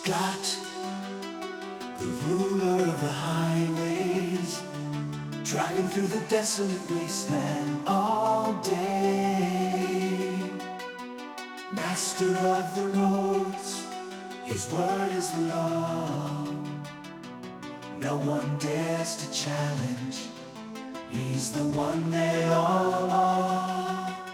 Scott, the ruler of the highways, driving through the desolate wasteland all day. Master of the roads, his word is the law. No one dares to challenge, he's the one they all are.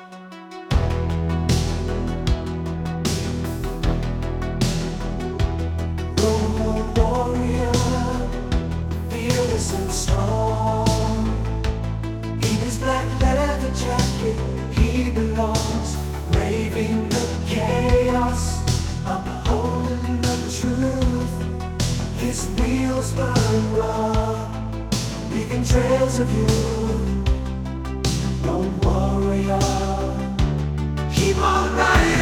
Road warrior, fearless and strong. In his black leather jacket he belongs, braving the chaos, upholding the truth. His wheels burn raw, leaving trails of youth. Road warrior, keep on riding.